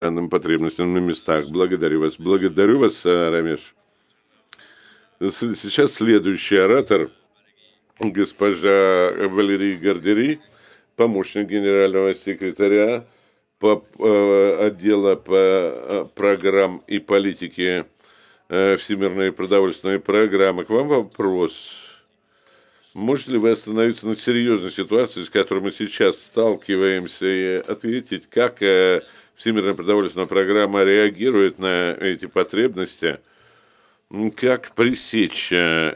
Данным потребностям на местах. Благодарю вас, Рамеш. Сейчас следующий оратор, госпожа Валерий Гардери, помощник генерального секретаря по отдела по программ и политике Всемирной продовольственной программы. К вам вопрос. Можете ли вы остановиться на серьезной ситуации, с которой мы сейчас сталкиваемся, и ответить, как Всемирная продовольственная программа реагирует на эти потребности, как пресечь